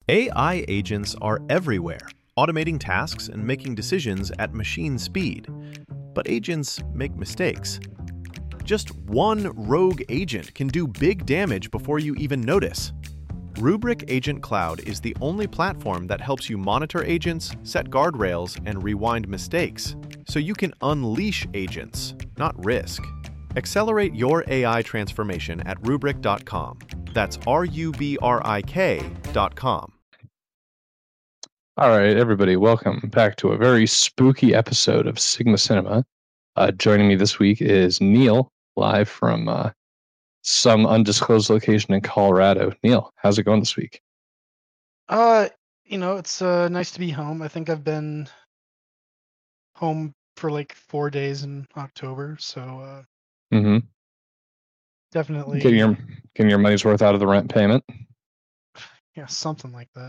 AI agents are everywhere, automating tasks and making decisions at machine speed. But agents make mistakes. Just one rogue agent can do big damage before you even notice. Rubrik Agent Cloud is the only platform that helps you monitor agents, set guardrails, and rewind mistakes, so you can unleash agents, not risk. Accelerate your AI transformation at Rubrik.com. That's RUBRIK.com. All right, everybody, welcome back to a very spooky episode of Sigma Cinema. Joining me this week is Neil, live from some undisclosed location in Colorado. Neil, how's it going this week? It's nice to be home. I think I've been home for like 4 days in October, so definitely getting your money's worth out of the rent payment. Yeah, something like that.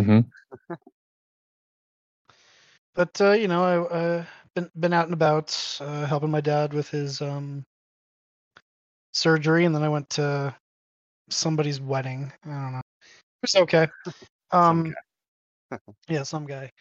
But I've been out and about helping my dad with his surgery, and then I went to somebody's wedding. I don't know. It's okay. Yeah, some guy.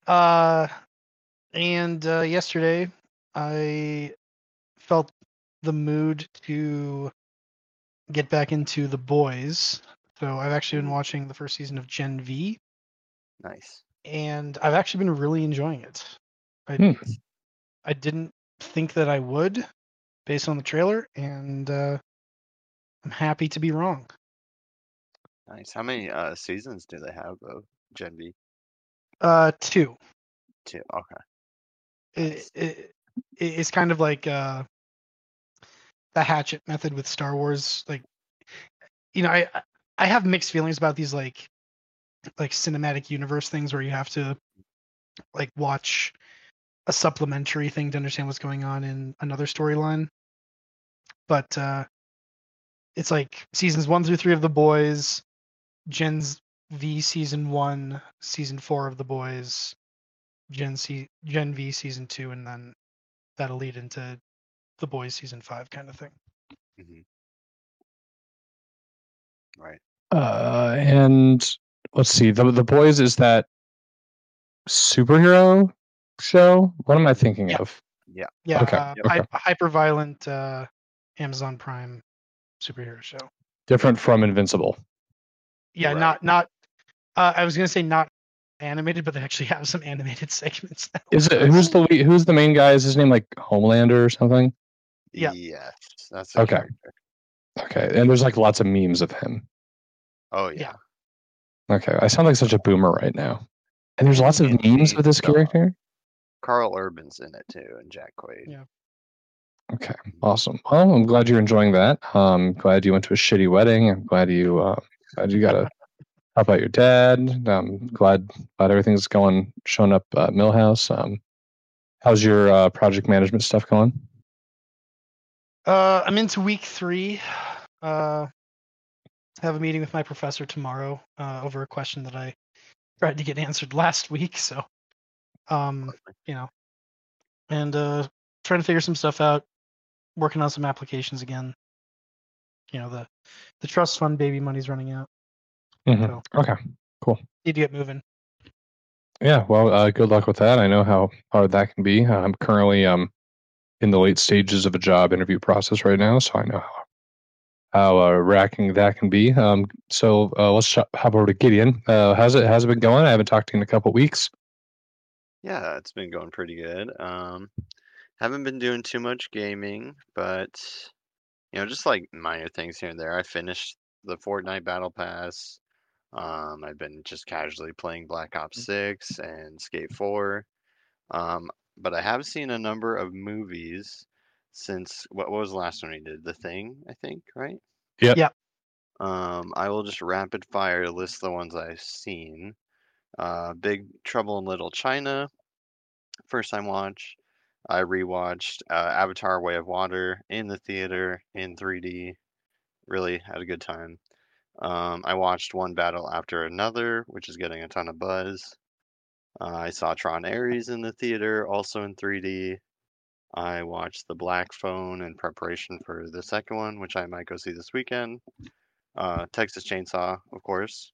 And yesterday I felt the mood to get back into The Boys. So I've actually been watching the first season of Gen V. Nice. And I've actually been really enjoying it. I didn't think that I would, based on the trailer, and I'm happy to be wrong. Nice. How many seasons do they have of Gen V? 2. 2. Okay. Nice. It's kind of like the Hatchet method with Star Wars. Like, I have mixed feelings about these like cinematic universe things where you have to like watch a supplementary thing to understand what's going on in another storyline. But it's like seasons 1 through 3 of The Boys, Gen V season 1, season 4 of The Boys, Gen V season 2, and then that'll lead into The Boys season 5 kind of thing. Right. And let's see, the Boys is that superhero show? What am I thinking of? Yeah. Yeah. Okay. Hyper-violent Amazon Prime superhero show. Different from Invincible. Yeah, right. not. I was gonna say not animated, but they actually have some animated segments now. Is it who's the main guy? Is his name like Homelander or something? Yeah. Yes, that's a character. Okay, and there's like lots of memes of him. Oh yeah. Okay, I sound like such a boomer right now. And there's lots of memes of this character. Carl Urban's in it too, and Jack Quaid. Yeah. Okay, awesome. Well, I'm glad you're enjoying that. Glad you went to a shitty wedding. I'm glad you got to help out your dad. Glad everything's showing up at Millhouse. How's your project management stuff going? I'm into week 3. I have a meeting with my professor tomorrow over a question that I tried to get answered last week. So, and trying to figure some stuff out, working on some applications again. The trust fund baby money's running out. So, okay, cool. Need to get moving. Yeah, well, good luck with that. I know how hard that can be. I'm currently in the late stages of a job interview process right now, so I know how racking that can be. So let's hop over to Gideon. How's it been going? I haven't talked to you in a couple weeks. Yeah, it's been going pretty good. Haven't been doing too much gaming, but just like minor things here and there. I finished the Fortnite Battle Pass. I've been just casually playing Black Ops 6 and Skate 4. But I have seen a number of movies since what was the last one we did? The Thing, I think, right? Yeah. I will just rapid fire list the ones I've seen. Big Trouble in Little China, first time watch. I rewatched Avatar: Way of Water in the theater in 3D. Really had a good time. I watched One Battle After Another, which is getting a ton of buzz. I saw Tron Ares in the theater, also in 3D. I watched The Black Phone in preparation for the second one, which I might go see this weekend. Texas Chainsaw, of course.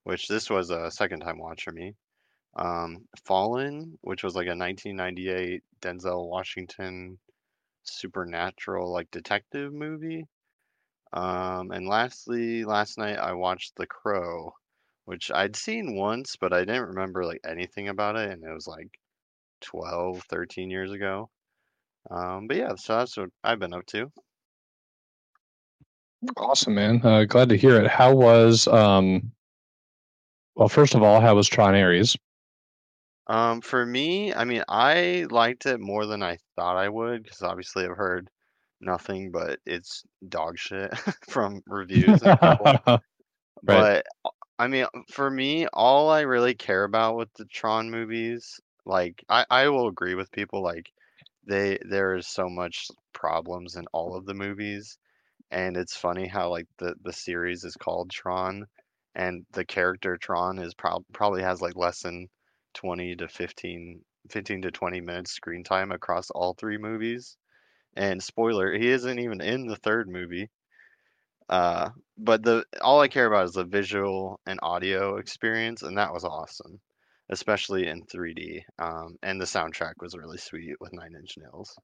which this was a second time watch for me. Fallen, which was like a 1998 Denzel Washington supernatural like detective movie. And lastly, last night I watched The Crow, which I'd seen once, but I didn't remember like anything about it, and it was like 12, 13 years ago. But yeah, so that's what I've been up to. Awesome, man. Glad to hear it. How was well, first of all, how was Tron Ares? For me, I mean, I liked it more than I thought I would because obviously I've heard nothing but it's dog shit from reviews and people. Right. But I mean, for me, all I really care about with the Tron movies, like I will agree with people, like there is so much problems in all of the movies, and it's funny how like the series is called Tron, and the character Tron is probably has like less than 20 to 15 to 20 minutes screen time across all three movies. And spoiler, he isn't even in the third movie. But the all I care about is the visual and audio experience, and that was awesome, especially in 3D. And the soundtrack was really sweet with Nine Inch Nails.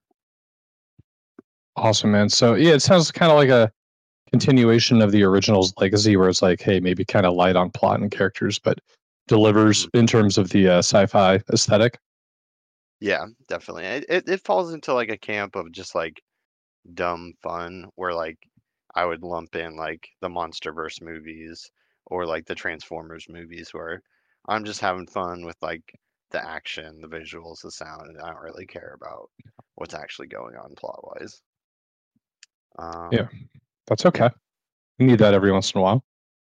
Awesome, man. So yeah, it sounds kind of like a continuation of the original's legacy, where it's like, hey, maybe kind of light on plot and characters, but delivers in terms of the sci-fi aesthetic. Yeah, definitely. It falls into like a camp of just like dumb fun where like I would lump in like the MonsterVerse movies or like the Transformers movies where I'm just having fun with like the action, the visuals, the sound, and I don't really care about what's actually going on plot wise. Yeah, that's okay. Yeah. We need that every once in a while.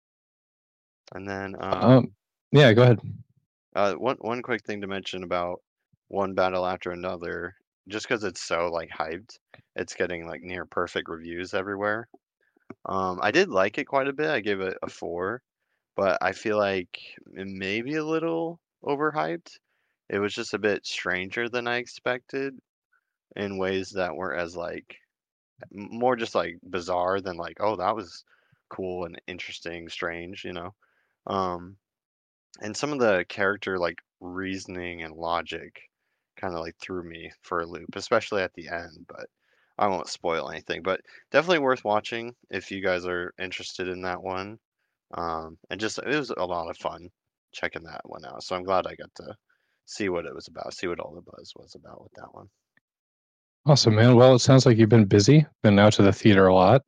And then Yeah, go ahead. one quick thing to mention about one battle after another, just because it's so like hyped, it's getting like near perfect reviews everywhere. I did like it quite a bit. I gave it a 4, but I feel like it may be a little overhyped. It was just a bit stranger than I expected in ways that weren't as like more just like bizarre than like, oh, that was cool and interesting, strange, you know. Um, and some of the character like reasoning and logic kind of like threw me for a loop, especially at the end, but I won't spoil anything, but definitely worth watching if you guys are interested in that one. And just it was a lot of fun checking that one out. So I'm glad I got to see what it was about, see what all the buzz was about with that one. Awesome, man. Well, it sounds like you've been busy. Been out to the theater a lot.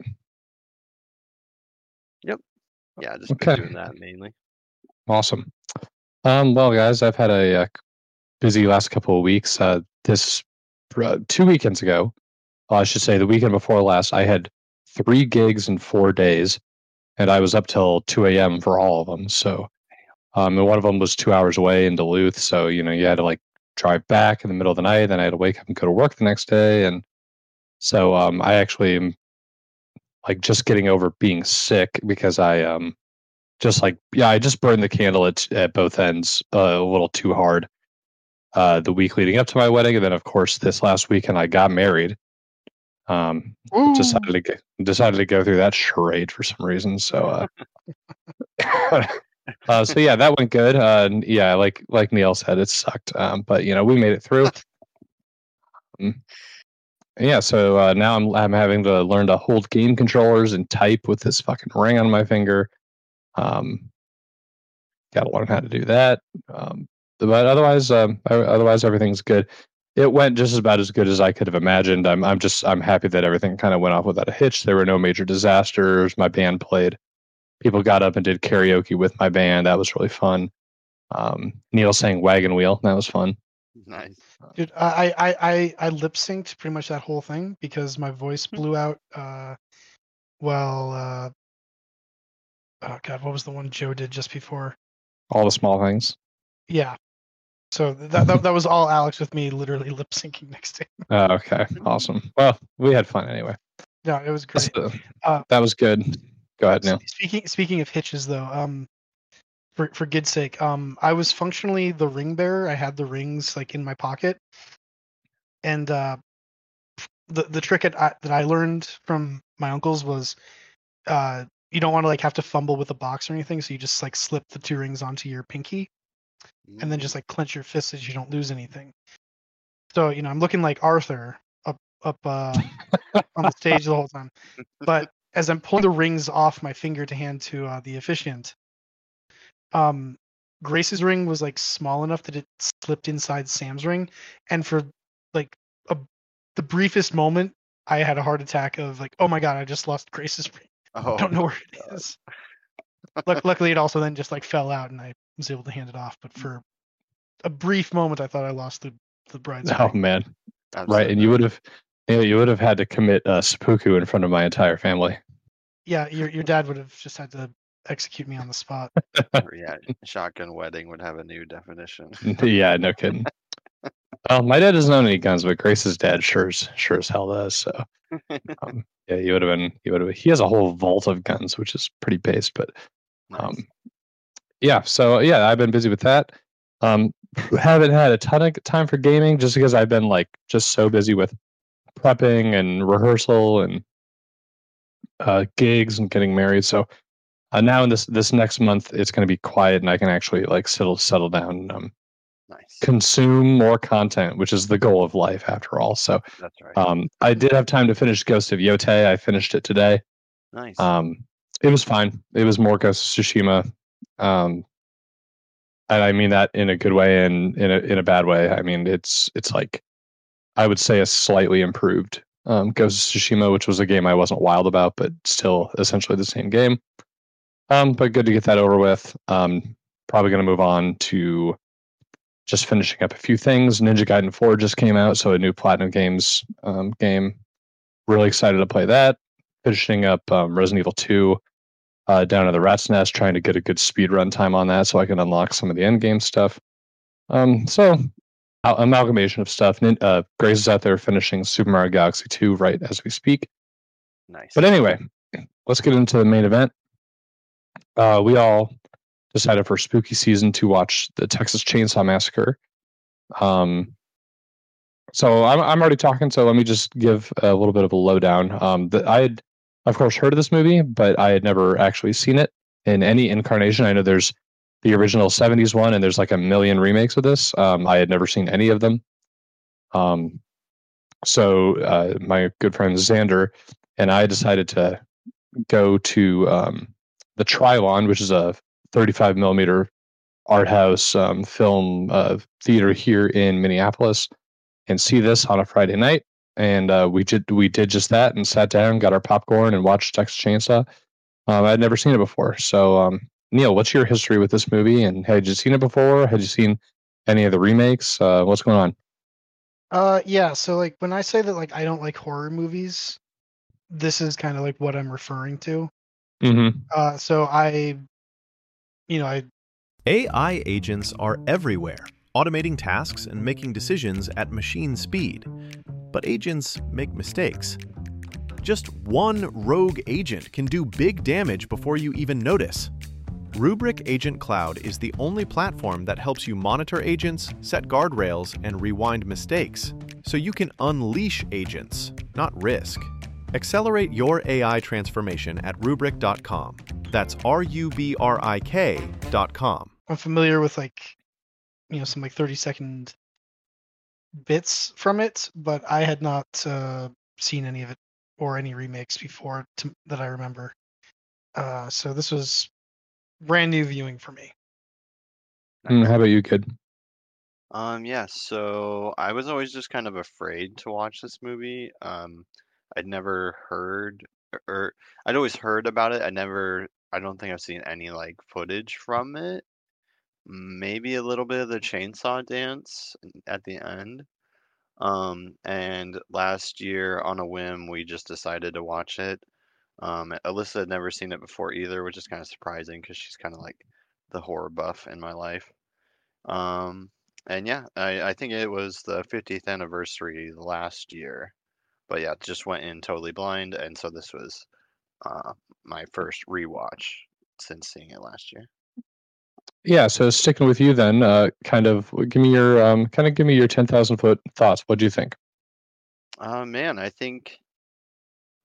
Yep. Yeah, just been Okay. doing that mainly. Awesome. Well, guys, I've had a busy last couple of weeks. This 2 weekends ago, I should say the weekend before last, I had 3 gigs in 4 days, and I was up till 2 a.m. for all of them. So, and one of them was 2 hours away in Duluth. So, you know, you had to like drive back in the middle of the night. Then I had to wake up and go to work the next day. And so, I actually am like just getting over being sick because I just like, yeah, I just burned the candle at both ends a little too hard. The week leading up to my wedding, and then of course this last weekend I got married. Decided to go through that charade for some reason. So, so yeah, that went good. And yeah, like Neil said, it sucked. But you know, we made it through. Yeah, so now I'm having to learn to hold game controllers and type with this fucking ring on my finger. Got to learn how to do that. But otherwise everything's good. It went just about as good as I could have imagined. I'm happy that everything kind of went off without a hitch. There were no major disasters. My band played. People got up and did karaoke with my band. That was really fun. Neil sang Wagon Wheel. That was fun. Nice. Dude, I lip synced pretty much that whole thing because my voice blew out. Oh God, what was the one Joe did just before? All the small things. Yeah. So that was all Alex with me literally lip syncing next to him. Oh, okay, awesome. Well, we had fun anyway. No, it was great. That was good. Go ahead, Neil. Speaking of hitches though, for Gid's sake, I was functionally the ring bearer. I had the rings like in my pocket, and the trick that I learned from my uncles was you don't want to like have to fumble with a box or anything, so you just like slip the 2 rings onto your pinky and then just like clench your fists so you don't lose anything. So I'm looking like Arthur up on the stage the whole time, but as I'm pulling the rings off my finger to hand to the officiant, Grace's ring was like small enough that it slipped inside Sam's ring, and for like the briefest moment, I had a heart attack of like, oh my god, I just lost Grace's ring. I don't know where it is. Luckily, it also then just like fell out, and I was able to hand it off. But for a brief moment, I thought I lost the bride's ring. Oh man, right? And you would have had to commit seppuku in front of my entire family. Yeah, your dad would have just had to execute me on the spot. Yeah, shotgun wedding would have a new definition. Yeah, no kidding. Well, my dad doesn't own any guns, but Grace's dad sure as hell does. So, yeah, he would have been. He has a whole vault of guns, which is pretty based. But, Nice. yeah. So yeah, I've been busy with that. Haven't had a ton of time for gaming just because I've been like just so busy with prepping and rehearsal and gigs and getting married. So now in this next month, it's going to be quiet and I can actually like settle down and Nice. consume more content, which is the goal of life after all. So That's right. I did have time to finish Ghost of Yotei. I finished it today. Nice. It was fine. It was more Ghost of Tsushima. And I mean that in a good way and in a bad way. I mean it's like I would say a slightly improved Ghost of Tsushima, which was a game I wasn't wild about, but still essentially the same game. But good to get that over with. Probably going to move on to just finishing up a few things. Ninja Gaiden 4 just came out, so a new Platinum Games game. Really excited to play that. Finishing up Resident Evil 2 down to the Rat's Nest, trying to get a good speed run time on that so I can unlock some of the end game stuff. So amalgamation of stuff. Grace is out there finishing Super Mario Galaxy 2 right as we speak. Nice. But anyway, let's get into the main event. We all decided for spooky season to watch the Texas Chainsaw Massacre. So I'm already talking, so let me just give a little bit of a lowdown. I had, of course, heard of this movie, but I had never actually seen it in any incarnation. I know there's the original 70s one, and there's like a million remakes of this. I had never seen any of them. So my good friend Xander and I decided to go to the Trilon, which is a 35 millimeter art house film theater here in Minneapolis, and see this on a Friday night. And we did just that and sat down, got our popcorn, and watched Texas Chainsaw. I'd never seen it before. So Neil, what's your history with this movie? And had you seen it before? Had you seen any of the remakes? What's going on? Yeah. So like when I say that like I don't like horror movies, this is kind of like what I'm referring to. Mm-hmm. So I AI agents are everywhere, automating tasks and making decisions at machine speed. But agents make mistakes. Just one rogue agent can do big damage before you even notice. Rubrik Agent Cloud is the only platform that helps you monitor agents, set guardrails, and rewind mistakes, so you can unleash agents, not risk. Accelerate your AI transformation at Rubrik.com. That's RUBRIK.com. I'm familiar with some 30-second bits from it, but I had not seen any of it or any remakes before that I remember. So this was brand new viewing for me. How about you, kid? Yeah, so I was always just kind of afraid to watch this movie. I'd never heard, or I'd always heard about it. I don't think I've seen any like footage from it. Maybe a little bit of the chainsaw dance at the end. And last year on a whim, we just decided to watch it. Alyssa had never seen it before either, which is kind of surprising because she's kind of like the horror buff in my life. And yeah, I think it was the 50th anniversary last year. But yeah, just went in totally blind, and so this was my first rewatch since seeing it last year. Yeah, so sticking with you then, give me your 10,000 foot thoughts. What do you think? Man, I think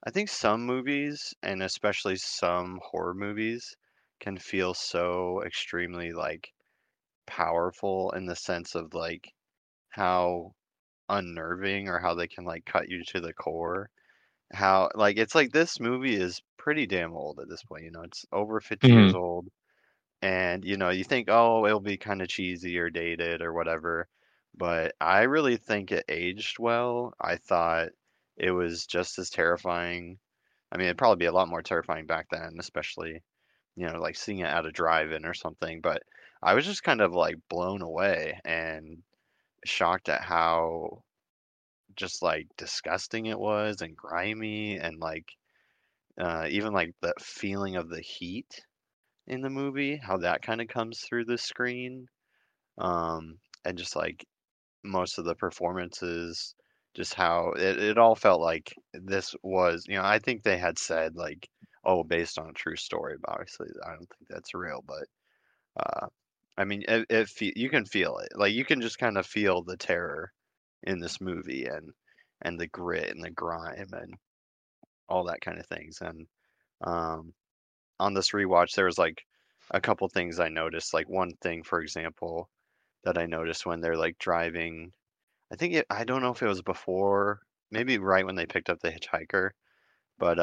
I think some movies, and especially some horror movies, can feel so extremely like powerful in the sense of like how unnerving or how they can like cut you to the core. How like it's like this movie is pretty damn old at this point, you know, it's over 50 years Mhm. old. And you know, you think, oh, it'll be kind of cheesy or dated or whatever. But I really think it aged well. I thought it was just as terrifying. I mean, it'd probably be a lot more terrifying back then, especially, you know, like seeing it at a drive-in or something. But I was just kind of like blown away and shocked at how just like disgusting it was and grimy and like even like the feeling of the heat in the movie, how that kind of comes through the screen. And just like most of the performances, just how it all felt like this was, you know, I think they had said like, oh, based on a true story, but obviously I don't think that's real, but uh, I mean, you can feel it, like you can just kind of feel the terror in this movie and the grit and the grime and all that kind of things. And um, on this rewatch, there was like a couple things I noticed. Like one thing, for example, that I noticed when they're like driving. I don't know if it was before, maybe right when they picked up the hitchhiker, but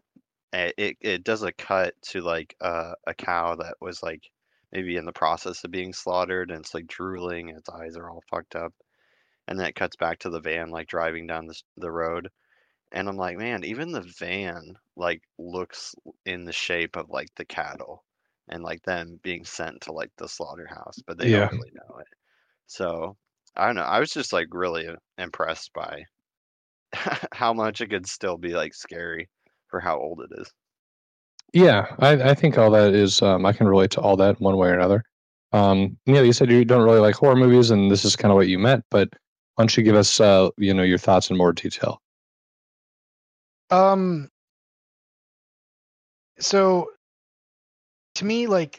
it does a cut to like a cow that was like maybe in the process of being slaughtered and it's like drooling and its eyes are all fucked up. And then it cuts back to the van like driving down the road. And I'm like, man, even the van like looks in the shape of like the cattle and like them being sent to like the slaughterhouse, but they don't Yeah. really know it. So I don't know. I was just like really impressed by how much it could still be like scary for how old it is. Yeah, I think all that is, I can relate to all that one way or another. Neil, you said you don't really like horror movies, and this is kind of what you meant, but why don't you give us, your thoughts in more detail? Um, so to me, like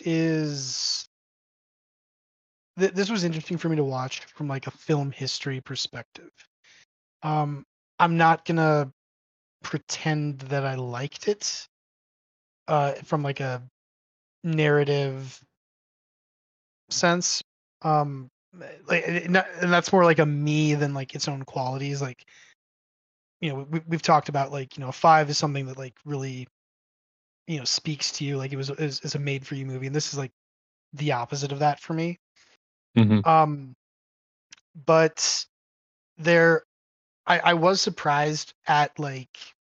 this was interesting for me to watch from like a film history perspective. Um, I'm not gonna pretend that I liked it from like a narrative sense. And that's more like a me than like its own qualities. Like, you know, we've talked about like, you know, Five is something that like really, you know, speaks to you. Like it was is a made for you movie, and this is like the opposite of that for me. Hmm. Um, but there, I was surprised at like,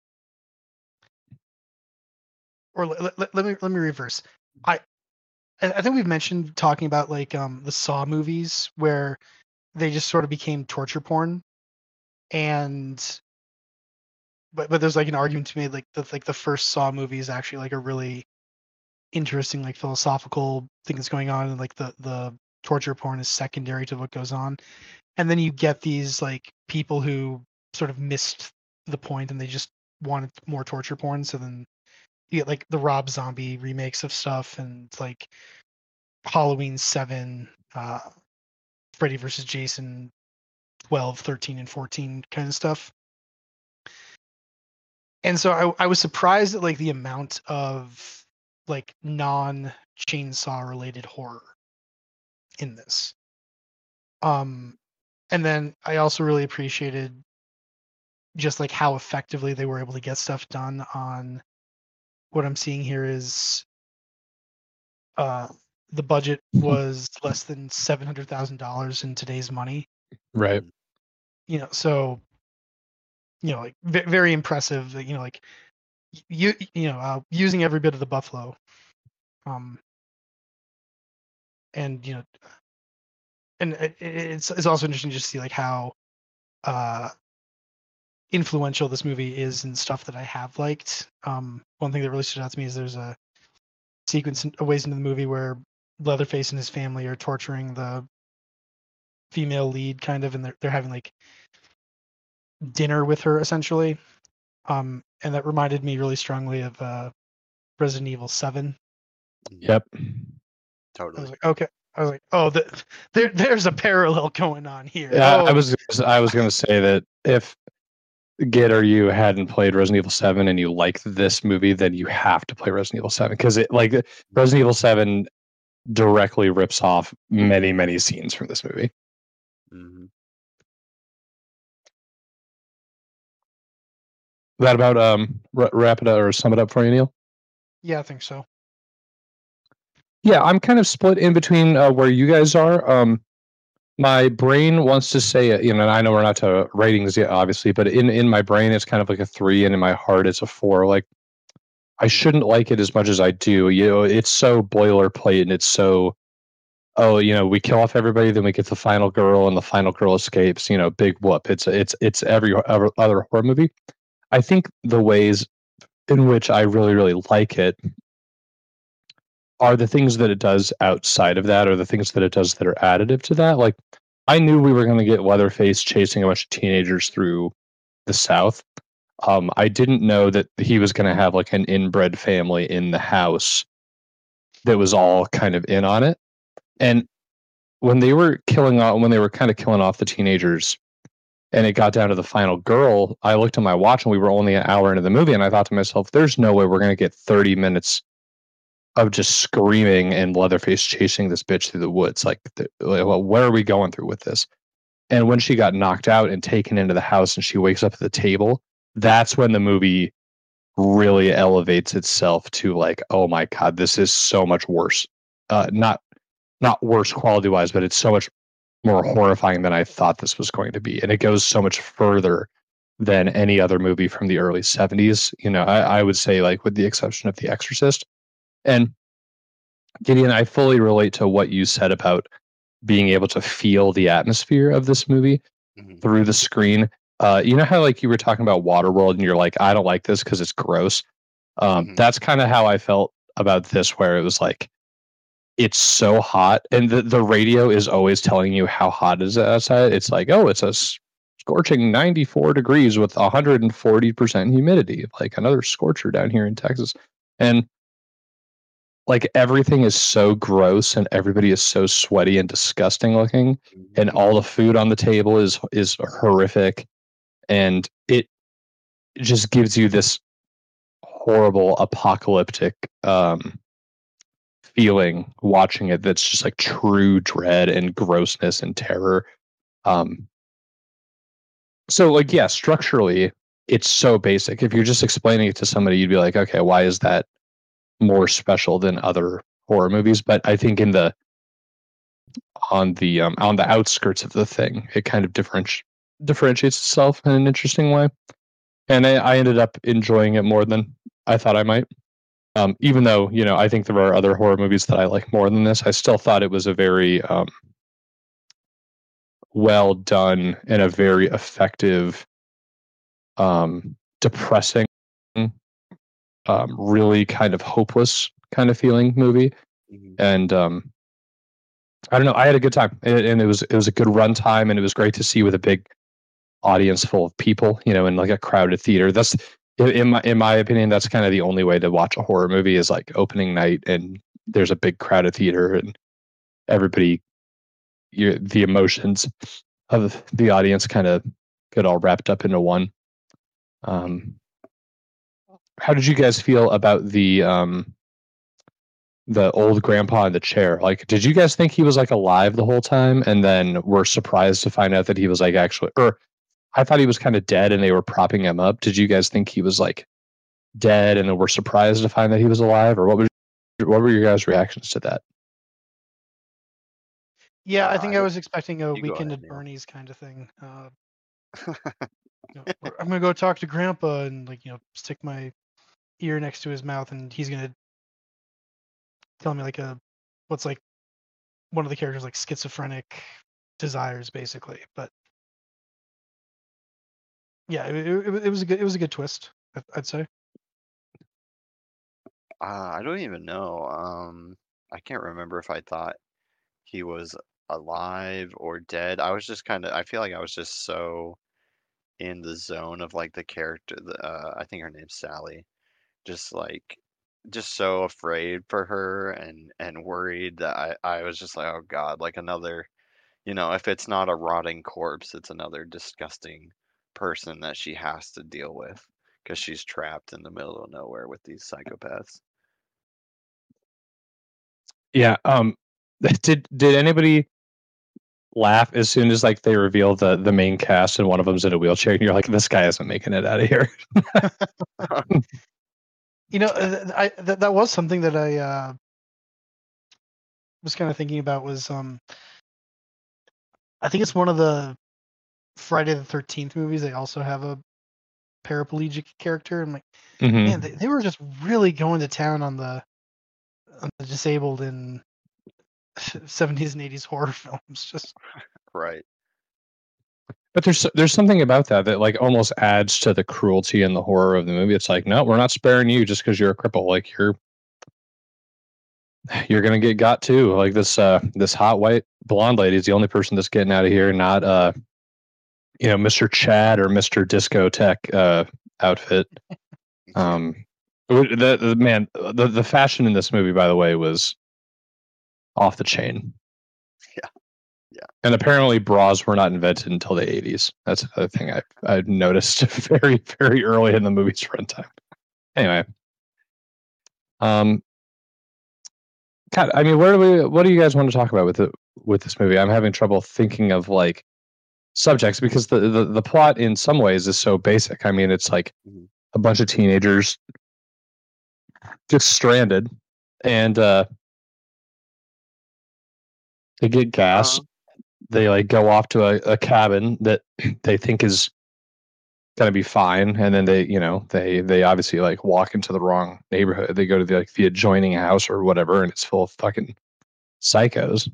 or let me reverse. I I think we've mentioned talking about like the Saw movies where they just sort of became torture porn, and but there's like an argument to me like the first Saw movie is actually like a really interesting like philosophical thing that's going on, and like the torture porn is secondary to what goes on. And then you get these like people who sort of missed the point and they just wanted more torture porn. So then you get like the Rob Zombie remakes of stuff and like Halloween 7, Freddy versus Jason 12, 13, and 14 kind of stuff. And so I was surprised at like the amount of like non chainsaw related horror in this. Um, and then I also really appreciated just like how effectively they were able to get stuff done on what I'm seeing here is uh the budget was less than $700,000 in today's money. Right. Mm. You know, so you know, like very impressive. You know, like using every bit of the buffalo. Um, and you know, and it's also interesting to just see like how uh influential this movie is and stuff that I have liked. One thing that really stood out to me is there's a sequence a ways into the movie where Leatherface and his family are torturing the female lead kind of, and they're having like dinner with her essentially. And that reminded me really strongly of Resident Evil 7. Yep. I Totally. was like, okay. I was like, oh, there's a parallel going on here. Yeah, Oh, I was going to say that if Git or you hadn't played Resident Evil 7 and you like this movie, then you have to play Resident Evil 7 because it like Resident Evil 7 directly rips off many, many scenes from this movie. Mm-hmm. That about wrap it up or sum it up for you, Neil? Yeah, I think so. Yeah, I'm kind of split in between where you guys are. My brain wants to say, and I know we're not to ratings yet, obviously, but in my brain, it's kind of like a 3, and in my heart, it's a 4. Like, I shouldn't like it as much as I do. It's so boilerplate, and it's so, we kill off everybody, then we get the final girl, and the final girl escapes. Big whoop. It's every other horror movie. I think the ways in which I really, really like it are the things that it does outside of that, or the things that it does that are additive to that. Like, I knew we were going to get Leatherface chasing a bunch of teenagers through the South. I didn't know that he was going to have like an inbred family in the house that was all kind of in on it. And when they were kind of killing off the teenagers, and it got down to the final girl, I looked at my watch and we were only an hour into the movie, and I thought to myself, "There's no way we're going to get 30 minutes of just screaming and Leatherface chasing this bitch through the woods. Like, where are we going through with this?" And when she got knocked out and taken into the house and she wakes up at the table, that's when the movie really elevates itself to like, oh my God, this is so much worse. Not worse quality wise, but it's so much more horrifying than I thought this was going to be. And it goes so much further than any other movie from the early 70s. I would say, like, with the exception of The Exorcist. And Gideon, I fully relate to what you said about being able to feel the atmosphere of this movie through the screen. You know how, like, you were talking about Waterworld and you're like, I don't like this because it's gross. That's kind of how I felt about this, where it was like, it's so hot, and the radio is always telling you how hot it is outside. It's like, oh, it's a scorching 94 degrees with 140% humidity, like another scorcher down here in Texas. And like, everything is so gross and everybody is so sweaty and disgusting looking, and all the food on the table is horrific, and it just gives you this horrible apocalyptic feeling watching it, that's just like true dread and grossness and terror. So, like, yeah, structurally it's so basic. If you're just explaining it to somebody, you'd be like, okay, why is that more special than other horror movies? But I think on the outskirts of the thing, it kind of differentiates itself in an interesting way. And I ended up enjoying it more than I thought I might. Even though, I think there are other horror movies that I like more than this, I still thought it was a very well done and a very effective, depressing, really kind of hopeless kind of feeling movie. And I don't know, I had a good time, and it was a good runtime, and it was great to see with a big audience full of people, in like a crowded theater. That's, in my opinion, that's kind of the only way to watch a horror movie, is like opening night and there's a big crowded theater and everybody, the emotions of the audience kind of get all wrapped up into one. How did you guys feel about the old grandpa in the chair? Like, did you guys think he was like alive the whole time, and then were surprised to find out that he was like actually, or I thought he was kind of dead and they were propping him up. Did you guys think he was like dead and were surprised to find that he was alive, or what were your guys' reactions to that? Yeah, I think I was expecting a you go Weekend ahead, at Neil. Bernie's kind of thing. I'm gonna go talk to Grandpa and, like, stick my ear next to his mouth, and he's gonna tell me like what's like one of the characters, like, schizophrenic desires, basically. But yeah, it was a good twist, I'd say. I don't even know. I can't remember if I thought he was alive or dead. I feel like I was just so in the zone of like the character. I think her name's Sally. Just like, just so afraid for her and worried that I was just like, oh God, like another, if it's not a rotting corpse, it's another disgusting person that she has to deal with because she's trapped in the middle of nowhere with these psychopaths. Yeah. Did anybody laugh as soon as like they reveal the main cast and one of them's in a wheelchair and you're like, this guy isn't making it out of here? That was something that I was kind of thinking about was I think it's one of the Friday the 13th movies. They also have a paraplegic character. I'm like, man, they were just really going to town on the disabled in 70s and 80s horror films. Just right. But there's something about that like almost adds to the cruelty and the horror of the movie. It's like, no, we're not sparing you just because you're a cripple. Like you're gonna get got too. Like this hot white blonde lady is the only person that's getting out of here, not Mr. Chad or Mr. Discotheque outfit. The fashion in this movie, by the way, was off the chain. Yeah. And apparently bras were not invented until the 80s. That's another thing I noticed very, very early in the movie's runtime. Anyway. God, I mean, what do you guys want to talk about with this movie? I'm having trouble thinking of like subjects because the plot in some ways is so basic. I mean, it's like a bunch of teenagers just stranded and they get gas. They like go off to a cabin that they think is gonna be fine, and then they obviously like walk into the wrong neighborhood. They go to the adjoining house or whatever, and it's full of fucking psychos.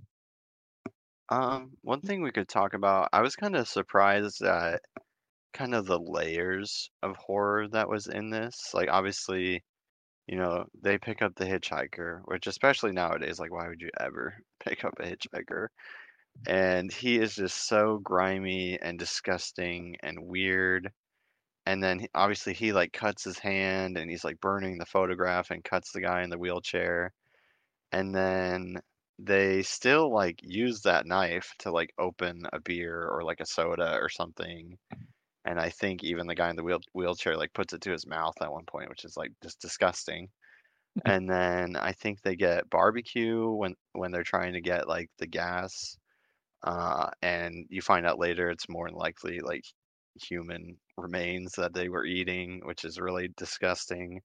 One thing we could talk about, I was kind of surprised at kind of the layers of horror that was in this. Like obviously, they pick up the hitchhiker, which especially nowadays, like why would you ever pick up a hitchhiker? And he is just so grimy and disgusting and weird. And then obviously he like cuts his hand and he's like burning the photograph and cuts the guy in the wheelchair. And then they still like use that knife to like open a beer or like a soda or something. And I think even the guy in the wheelchair like puts it to his mouth at one point, which is like just disgusting. And then I think they get barbecue when they're trying to get like the gas. And you find out later it's more than likely like human remains that they were eating, which is really disgusting.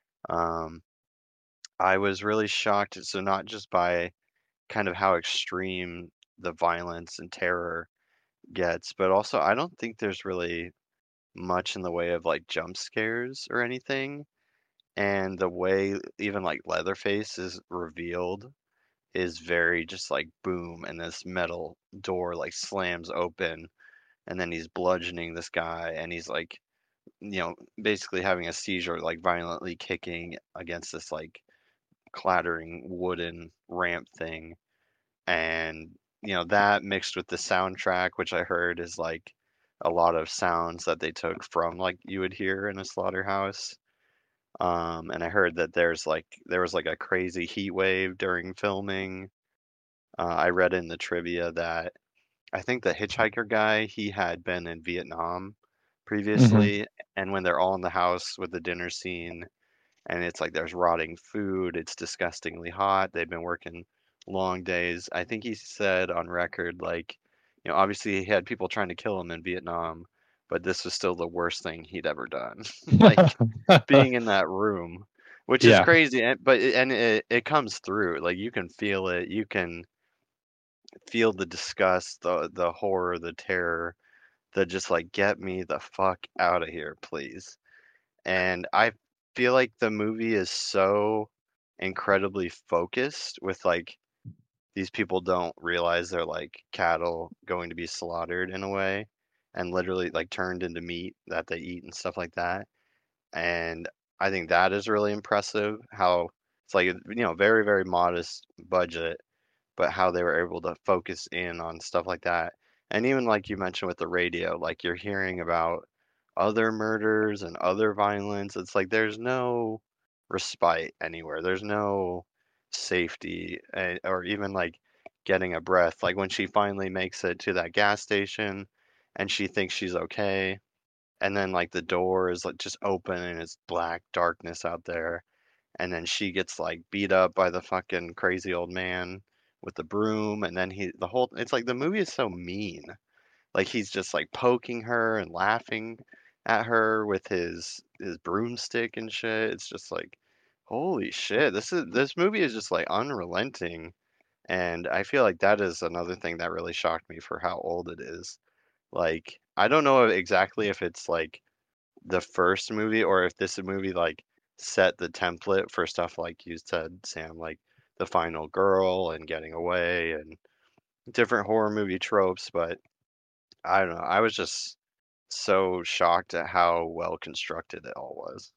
I was really shocked, so not just by kind of how extreme the violence and terror gets, but also I don't think there's really much in the way of like jump scares or anything. And the way even like Leatherface is revealed is very just like boom, and this metal door like slams open, and then he's bludgeoning this guy, and he's like, basically having a seizure, like violently kicking against this like clattering wooden ramp thing. And that mixed with the soundtrack, which I heard is like a lot of sounds that they took from like you would hear in a slaughterhouse. And I heard that there was like a crazy heat wave during filming. I read in the trivia that I think the hitchhiker guy, he had been in Vietnam previously, and when they're all in the house with the dinner scene, and it's like there's rotting food, it's disgustingly hot, they've been working long days. I think he said on record, like, obviously he had people trying to kill him in Vietnam, but this was still the worst thing he'd ever done. Like being in that room, which is crazy, but it comes through. Like you can feel it, you can feel the disgust, the horror, the terror that just like get me the fuck out of here, please. And I feel like the movie is so incredibly focused with like these people don't realize they're like cattle going to be slaughtered in a way and literally like turned into meat that they eat and stuff like that. And I think that is really impressive how it's like very very modest budget, but how they were able to focus in on stuff like that. And even like you mentioned with the radio, like you're hearing about other murders and other violence. It's like there's no respite anywhere. There's no safety or even like getting a breath. Like when she finally makes it to that gas station and she thinks she's okay, and then like the door is like just open and it's black darkness out there, and then she gets like beat up by the fucking crazy old man with the broom, and then it's like the movie is so mean. Like he's just like poking her and laughing at her with his broomstick and shit. It's just like, holy shit, this movie is just like unrelenting. And I feel like that is another thing that really shocked me for how old it is. Like, I don't know exactly if it's like the first movie or if this movie like set the template for stuff like you said, Sam, like the final girl and getting away and different horror movie tropes, but I don't know. I was just so shocked at how well constructed it all was.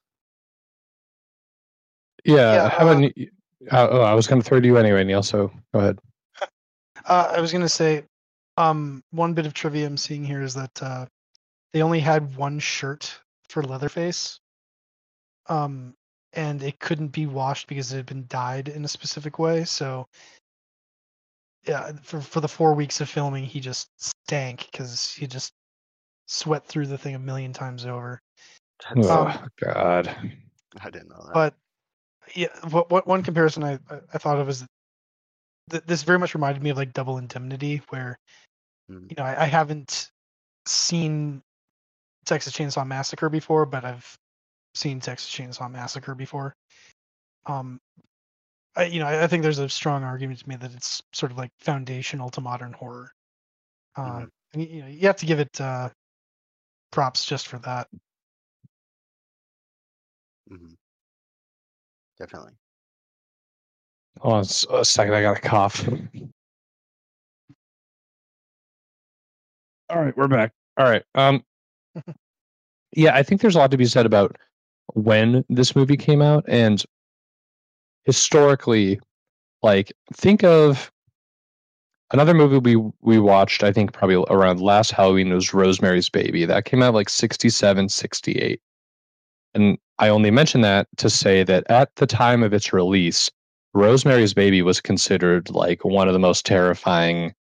Yeah. Yeah, How about I was going to throw to you anyway, Neil. So go ahead. I was gonna say, one bit of trivia I'm seeing here is that they only had one shirt for Leatherface, and it couldn't be washed because it had been dyed in a specific way. So, yeah, for the 4 weeks of filming, he just stank because he just sweat through the thing a million times over. That's, Oh God. I didn't know that. But yeah, what one comparison I thought of is this very much reminded me of like Double Indemnity, where Mm. I haven't seen Texas Chainsaw Massacre before, but I've seen Texas Chainsaw Massacre before. I think there's a strong argument to me that it's sort of like foundational to modern horror. Mhm. And, you have to give it props just for that. Mhm. Definitely. Hold on a second. I got a cough. All right, we're back. All right. Yeah, I think there's a lot to be said about when this movie came out, and historically, like think of another movie we watched, I think probably around last Halloween, was Rosemary's Baby. That came out like 67, 68. And I only mention that to say that at the time of its release, Rosemary's Baby was considered like one of the most terrifying,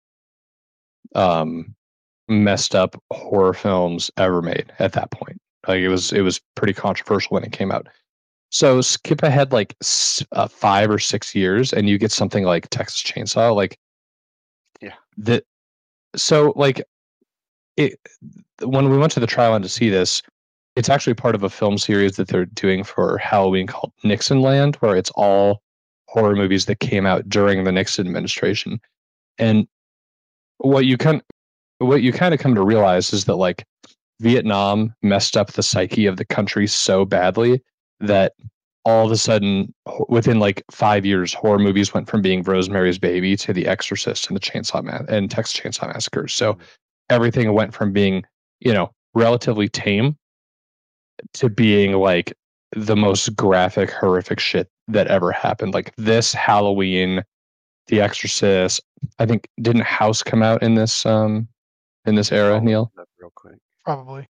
messed up horror films ever made at that point. Like it was pretty controversial when it came out. So skip ahead like 5 or 6 years, and you get something like Texas Chainsaw. Like Yeah. that. So like it when we went to the Trial to see this, it's actually part of a film series that they're doing for Halloween called Nixonland, where it's all horror movies that came out during the Nixon administration. And what you kind of come to realize is that like Vietnam messed up the psyche of the country so badly that all of a sudden, within like 5 years, horror movies went from being Rosemary's Baby to The Exorcist and and Texas Chainsaw Massacre. So everything went from being, relatively tame to being like the most graphic, horrific shit that ever happened. Like this Halloween, The Exorcist. I think didn't House come out in this era, Neil? Real quick. Probably.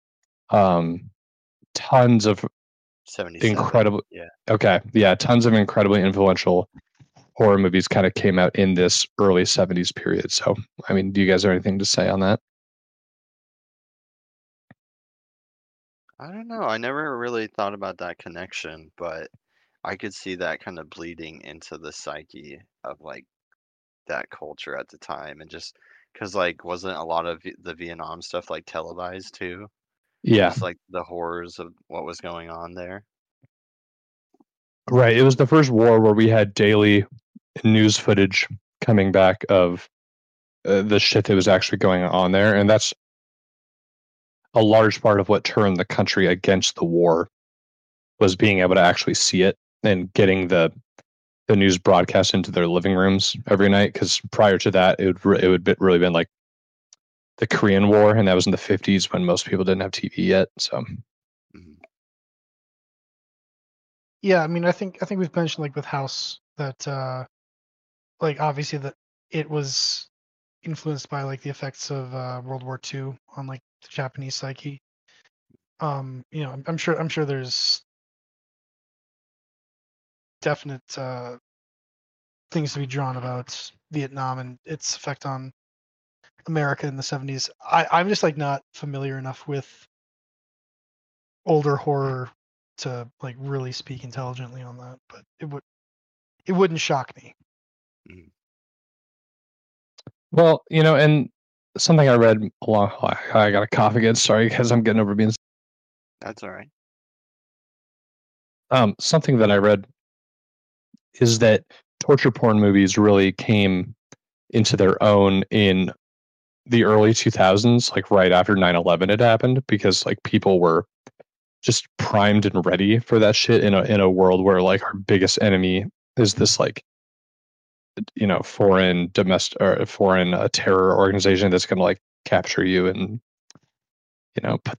Tons of 77. incredible. Yeah. Okay, yeah, tons of incredibly influential horror movies kind of came out in this early 70s period. So, I mean, do you guys have anything to say on that? I don't know. I never really thought about that connection, but I could see that kind of bleeding into the psyche of like that culture at the time, and just because like wasn't a lot of the Vietnam stuff like televised too? Yeah, Just like the horrors of what was going on there. right. It was the first war where we had daily news footage coming back of the shit that was actually going on there, and that's a large part of what turned the country against the war, was being able to actually see it and getting the news broadcast into their living rooms every night. Because prior to that, it would really been like the Korean War, and that was in the 50s when most people didn't have TV yet. So, Yeah, I mean, I think we've mentioned like with House that like obviously that it was influenced by like the effects of World War II on like the Japanese psyche. I'm sure there's definite things to be drawn about Vietnam and its effect on America in the 70s. I'm just like not familiar enough with older horror to like really speak intelligently on that, but it wouldn't shock me. Well, and something I read along. I got a cough again. Sorry, because I'm getting over being. That's all right. Something that I read is that torture porn movies really came into their own in the early 2000s, like right after 9/11 had happened, because like people were just primed and ready for that shit in a world where like our biggest enemy is this like foreign domestic or foreign terror organization that's going to like capture you and put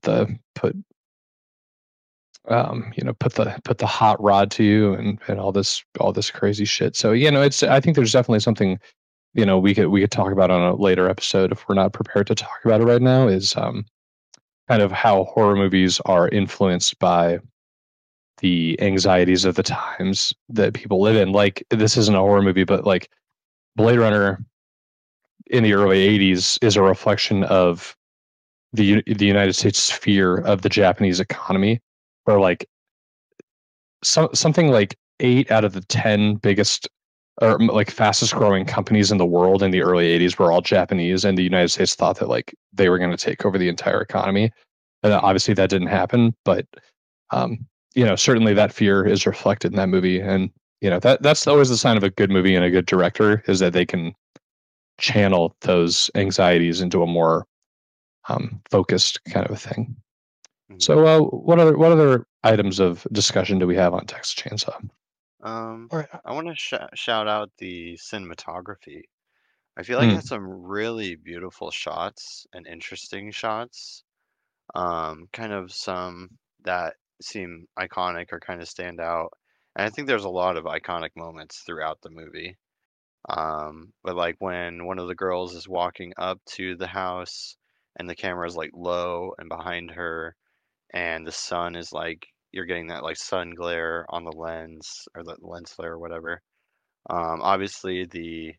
the hot rod to you and all this crazy shit. So it's, I think there's definitely something we could talk about on a later episode if we're not prepared to talk about it right now, is kind of how horror movies are influenced by the anxieties of the times that people live in. Like, this isn't a horror movie, but like Blade Runner in the early 80s is a reflection of the United States fear of the Japanese economy, where like something like 8 out of the 10 biggest or like fastest growing companies in the world in the early 80s were all Japanese, and the United States thought that like they were going to take over the entire economy. And obviously that didn't happen, but certainly that fear is reflected in that movie. And that's always the sign of a good movie and a good director, is that they can channel those anxieties into a more focused kind of a thing. So what other items of discussion do we have on Texas Chainsaw? I want to shout out the cinematography. I feel like it has some really beautiful shots and interesting shots. Kind of some that seem iconic or kind of stand out. And I think there's a lot of iconic moments throughout the movie. But like when one of the girls is walking up to the house and the camera is like low and behind her, and the sun is like, you're getting that like sun glare on the lens, or the lens flare or whatever. Obviously the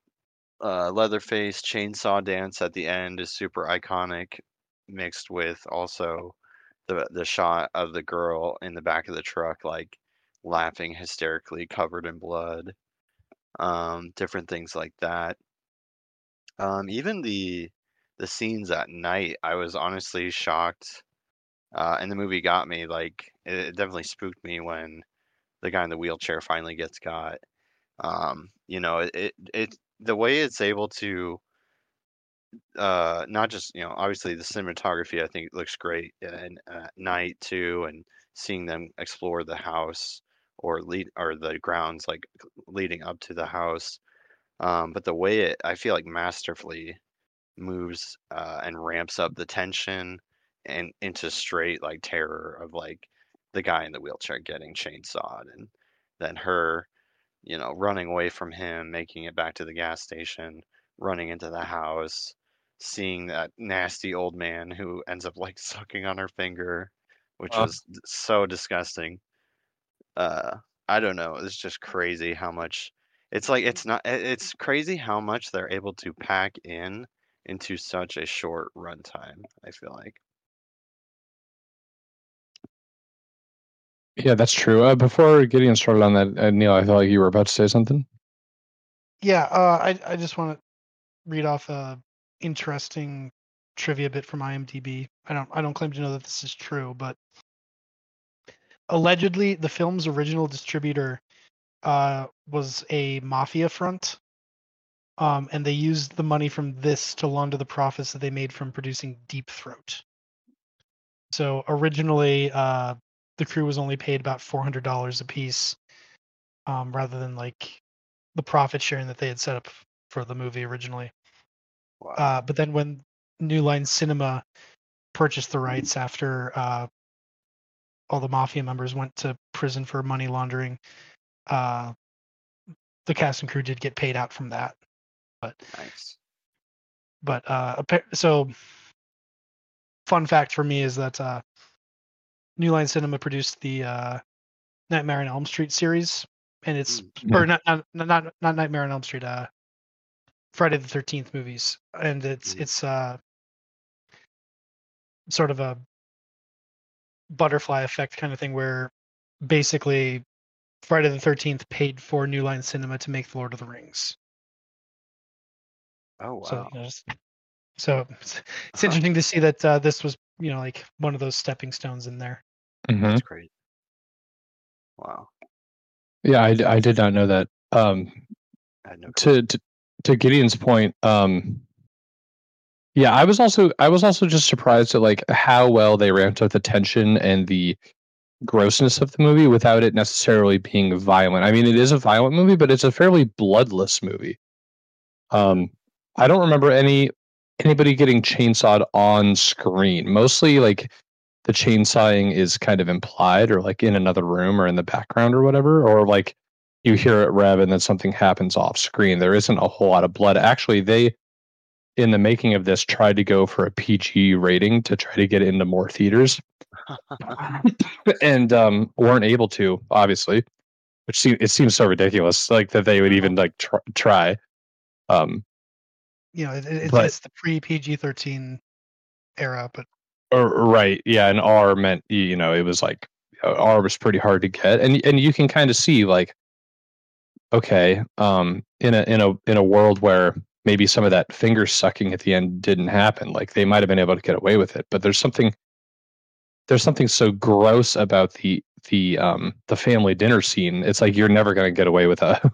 Leatherface chainsaw dance at the end is super iconic, mixed with also the shot of the girl in the back of the truck like laughing hysterically, covered in blood. Different things like that. Even the scenes at night, I was honestly shocked. And the movie got me. Like, it definitely spooked me when the guy in the wheelchair finally gets got. The way it's able to not just, obviously the cinematography I think looks great and at night too, and seeing them explore the house or the grounds like leading up to the house. But the way I feel like masterfully moves and ramps up the tension and into straight like terror of like the guy in the wheelchair getting chainsawed, and then her, running away from him, making it back to the gas station, running into the house, seeing that nasty old man who ends up like sucking on her finger, which was so disgusting. I don't know. It's just crazy how much it's crazy how much they're able to pack in into such a short runtime, I feel like. Yeah, that's true. Before getting started on that, Neil, I thought like you were about to say something. Yeah, I just want to read off a interesting trivia bit from IMDb. I don't claim to know that this is true, but allegedly the film's original distributor was a mafia front, and they used the money from this to launder the profits that they made from producing Deep Throat. So originally, the crew was only paid about $400 a piece, rather than like the profit sharing that they had set up for the movie originally. Wow. But then when New Line Cinema purchased the rights after all the mafia members went to prison for money laundering, the cast and crew did get paid out from that. But Nice. So fun fact for me is that New Line Cinema produced the Nightmare on Elm Street series, and it's or not Nightmare on Elm Street, Friday the 13th movies, and it's sort of a butterfly effect kind of thing where basically Friday the 13th paid for New Line Cinema to make The Lord of the Rings. Oh wow. So, it's interesting to see that this was, like one of those stepping stones in there. Mm-hmm. That's great. Wow. Yeah, I did not know that. I had no clue. To Gideon's point, yeah, I was also just surprised at like how well they ramped up the tension and the grossness of the movie without it necessarily being violent. I mean, it is a violent movie, but it's a fairly bloodless movie. I don't remember anybody getting chainsawed on screen. Mostly like the chainsawing is kind of implied or like in another room or in the background or whatever, or like you hear it rev and then something happens off screen. There isn't a whole lot of blood. Actually, they, in the making of this, tried to go for a PG rating to try to get it into more theaters. And weren't able to, obviously, which it seems so ridiculous, like that they would even like try. It's the pre-PG-13 era, but right, yeah, and R meant it was like R was pretty hard to get, and you can kind of see like, okay, in a world where maybe some of that finger sucking at the end didn't happen, like they might have been able to get away with it, but there's something so gross about the family dinner scene. It's like you're never going to get away with a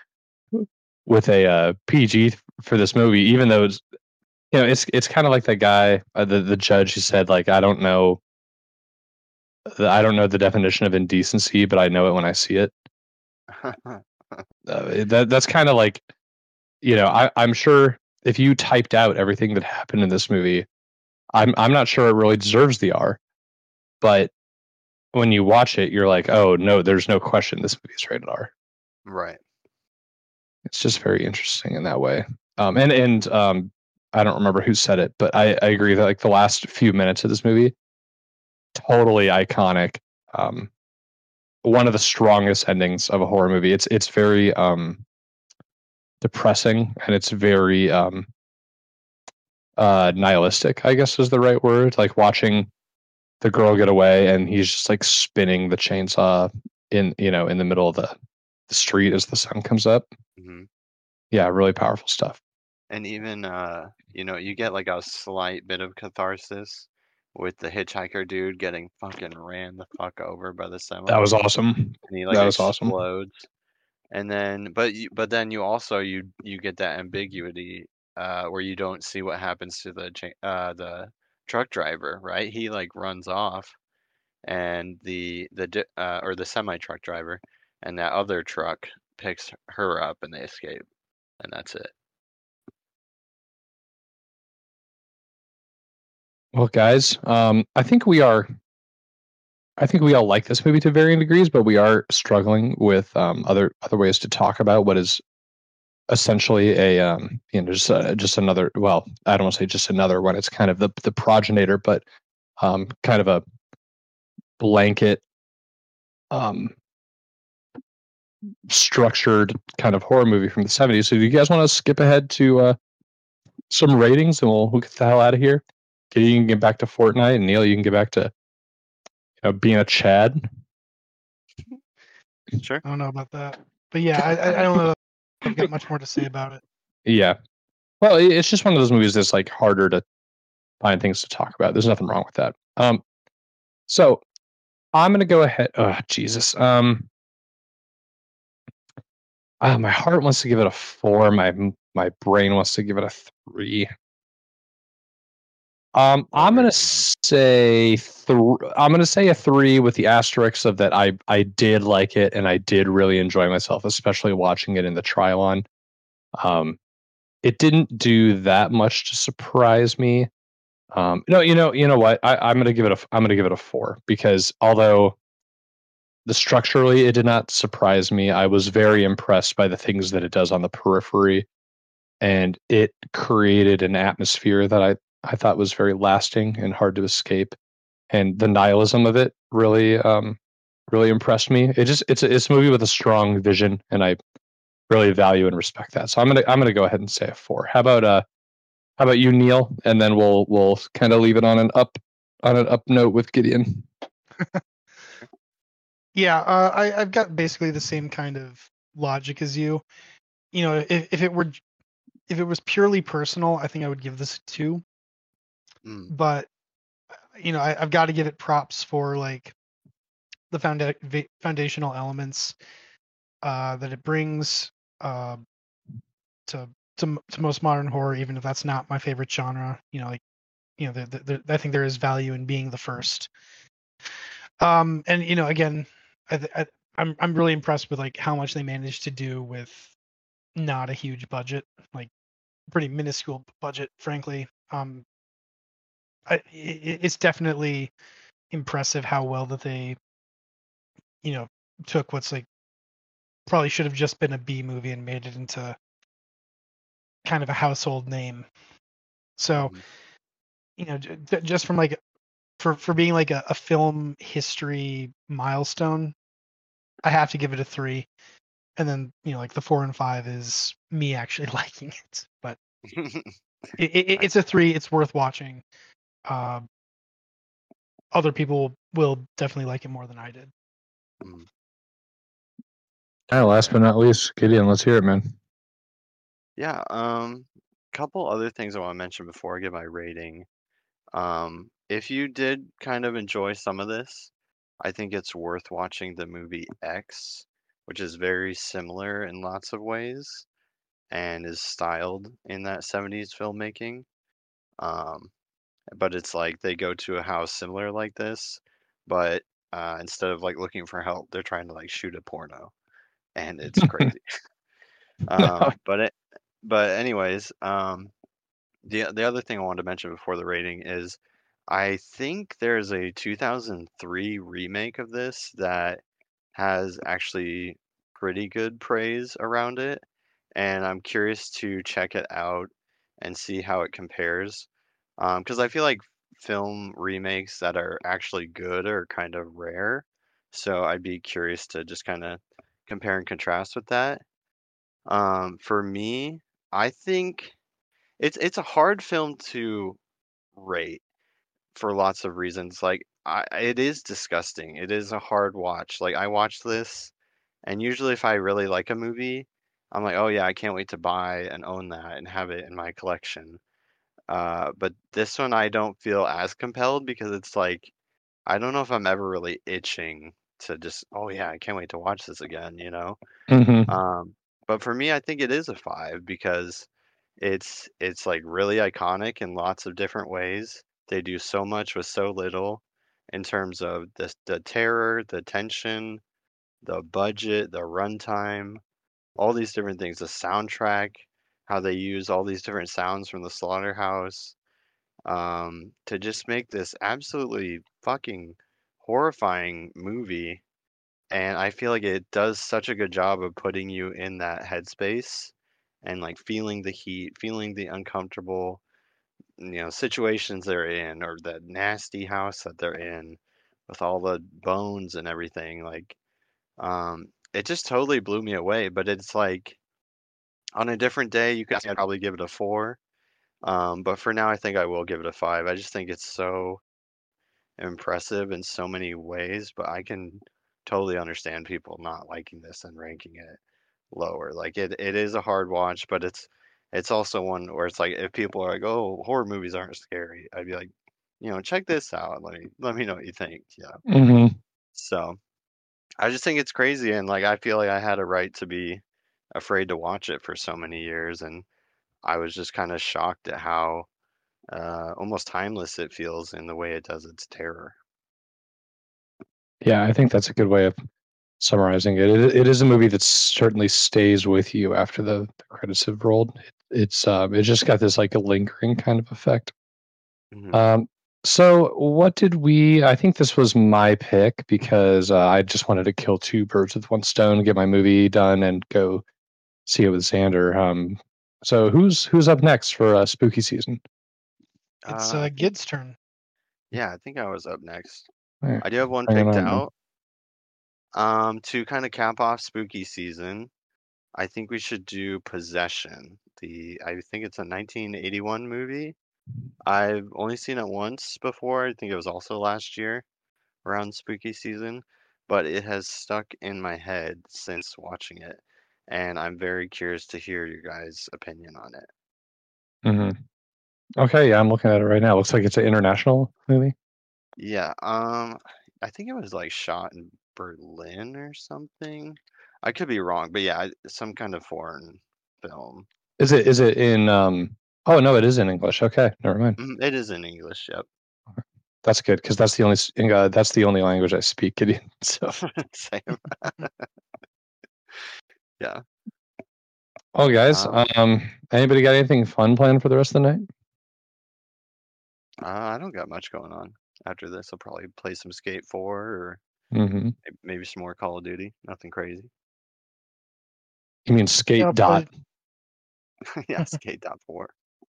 PG for this movie, even though it's kind of like that guy, the judge, who said like, I don't know the definition of indecency, but I know it when I see it. That's kind of like, I'm sure if you typed out everything that happened in this movie, I'm not sure it really deserves the R. But when you watch it, you're like, oh no, there's no question this movie is rated R. Right. It's just very interesting in that way. And I don't remember who said it, but I agree that like the last few minutes of this movie, totally iconic. One of the strongest endings of a horror movie. It's very depressing, and it's very nihilistic, I guess is the right word. Like watching the girl get away, and he's just like spinning the chainsaw in the middle of the street as the sun comes up. Mm-hmm. Yeah, really powerful stuff. And even you get like a slight bit of catharsis with the hitchhiker dude getting fucking ran the fuck over by the semi. That was awesome. And he like explodes. And then but then you also you get that ambiguity where you don't see what happens to the truck driver, right? He like runs off, and the semi truck driver and that other truck picks her up and they escape, and that's it. Well, guys, I think we all like this movie to varying degrees, but we are struggling with other ways to talk about what is essentially a just another. Well, I don't want to say just another one. It's kind of the progenitor, but kind of a blanket structured kind of horror movie from the 70s. So, do you guys want to skip ahead to some ratings, and we'll get the hell out of here? You can get back to Fortnite, and Neil, you can get back to being a Chad. Sure. I don't know about that, but yeah, I don't know if I've got much more to say about it. Yeah, well, it's just one of those movies that's like harder to find things to talk about. There's nothing wrong with that. So I'm gonna go ahead. Oh, Jesus. My heart wants to give it a 4. My brain wants to give it a 3. I'm gonna say a 3 with the asterisks of that. I did like it, and I did really enjoy myself, especially watching it in the Trilon. It didn't do that much to surprise me. No, you know what? I'm gonna give it a 4, because although structurally it did not surprise me, I was very impressed by the things that it does on the periphery, and it created an atmosphere that I thought was very lasting and hard to escape, and the nihilism of it really impressed me. It's a movie with a strong vision, and I really value and respect that. So I'm gonna go ahead and say a 4. How about you, Neil? And then we'll kind of leave it on an up note with Gideon. Yeah, I've got basically the same kind of logic as you. You know, if it was purely personal, I think I would give this a 2. Mm, But you know, I've got to give it props for like the foundational elements that it brings uh, to, to most modern horror, even if that's not my favorite genre. You know, like I think there is value in being the first. And you know, again, I'm really impressed with like how much they managed to do with not a huge budget, like pretty minuscule budget, frankly. It's definitely impressive how well that they, you know, took what's like probably should have just been a B movie and made it into kind of a household name. So, mhm. you know, just from like for being like a film history milestone, I have to give it a 3. And then, you know, like the 4 and 5 is me actually liking it. But I it's a 3. It's worth watching. Uh, Other people will definitely like it more than I did. mm. Last but not least, Gideon, let's hear it, man. Yeah, couple other things I want to mention before I give my rating. If you did kind of enjoy some of this, I think it's worth watching the movie X, which is very similar in lots of ways and is styled in that 70s filmmaking. Um, but it's like they go to a house similar like this, but instead of like looking for help, they're trying to like shoot a porno, and it's crazy. But anyways, the other thing I wanted to mention before the rating is I think there's a 2003 remake of this that has actually pretty good praise around it, and I'm curious to check it out and see how it compares. Because I feel like film remakes that are actually good are kind of rare, so I'd be curious to just kind of compare and contrast with that. For me, I think it's a hard film to rate for lots of reasons. Like it is disgusting. It is a hard watch. Like I watch this, and usually if I really like a movie, I'm like, oh yeah, I can't wait to buy and own that and have it in my collection. But this one I don't feel as compelled because it's like I don't know if I'm ever really itching to just, oh yeah, I can't wait to watch this again, you know? Mm-hmm. Um, but for me, I think it is a 5 because it's like really iconic in lots of different ways. They do so much with so little in terms of the terror, the tension, the budget, the runtime, all these different things, the soundtrack, how they use all these different sounds from the slaughterhouse, to just make this absolutely fucking horrifying movie. And I feel like it does such a good job of putting you in that headspace and like feeling the heat, feeling the uncomfortable, situations they're in or the nasty house that they're in with all the bones and everything. Like, it just totally blew me away. But it's like on a different day, you could ask me, I'd probably give it a 4. But for now, I think I will give it a 5. I just think it's so impressive in so many ways, but I can totally understand people not liking this and ranking it lower. Like it is a hard watch, but it's also one where it's like if people are like, "Oh, horror movies aren't scary," I'd be like, check this out. Let me know what you think. Yeah. Mm-hmm. So I just think it's crazy, and like I feel like I had a right to be afraid to watch it for so many years, and I was just kind of shocked at how almost timeless it feels in the way it does its terror. Yeah, I think that's a good way of summarizing it. It is a movie that certainly stays with you after the credits have rolled. It just got this like a lingering kind of effect. Hmm. Um, so what did we? I think this was my pick because I just wanted to kill two birds with one stone, get my movie done, and go see it with Xander. So who's up next for spooky season? It's I think Gid's turn. Yeah, I think I was up next. All right, I do have one hang picked on, man. out. To kind of cap off spooky season, I think we should do Possession. I think it's a 1981 movie. I've only seen it once before. I think it was also last year around spooky season, but it has stuck in my head since watching it, and I'm very curious to hear your guys' opinion on it. Okay, yeah, I'm looking at it right now. Looks like it's an international movie. Yeah, I think it was like shot in Berlin or something. I could be wrong, but yeah, some kind of foreign film. Is it in oh no, it is in English. Okay, never mind. It is in English, yep. That's good because that's the only language I speak, Gideon. So Same. Yeah. oh guys, anybody got anything fun planned for the rest of the night? I don't got much going on. After this, I'll probably play some Skate 4 or Mm-hmm. maybe some more Call of Duty. Nothing crazy. You mean Skate I'll dot? Yeah, Skate.4.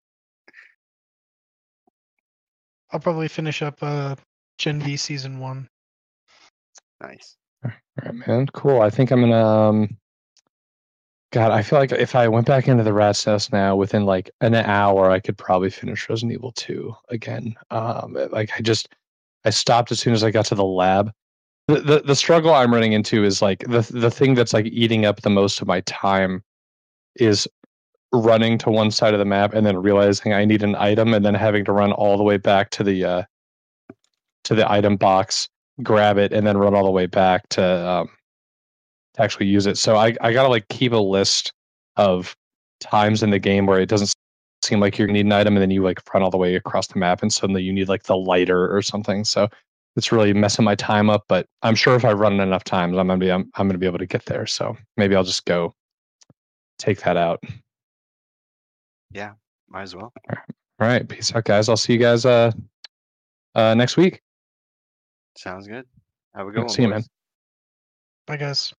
I'll probably finish up Gen V Season 1. Nice. All right, man. Cool. I think I'm gonna. God, I feel like if I went back into the Rat's Nest now, within like an hour, I could probably finish Resident Evil 2 again. Like I stopped as soon as I got to the lab. The struggle I'm running into is like the thing that's like eating up the most of my time is running to one side of the map and then realizing I need an item and then having to run all the way back to the item box, grab it, and then run all the way back to actually use it. So I gotta like keep a list of times in the game where it doesn't seem like you need an item and then you like run all the way across the map and suddenly you need like the lighter or something. So it's really messing my time up, but I'm sure if I run it enough times, I'm gonna be able to get there. So maybe I'll just go take that out. Yeah, might as well. All right, peace out, guys. I'll see you guys next week. Sounds good. Have a good one, See you, boys. man. Bye, guys.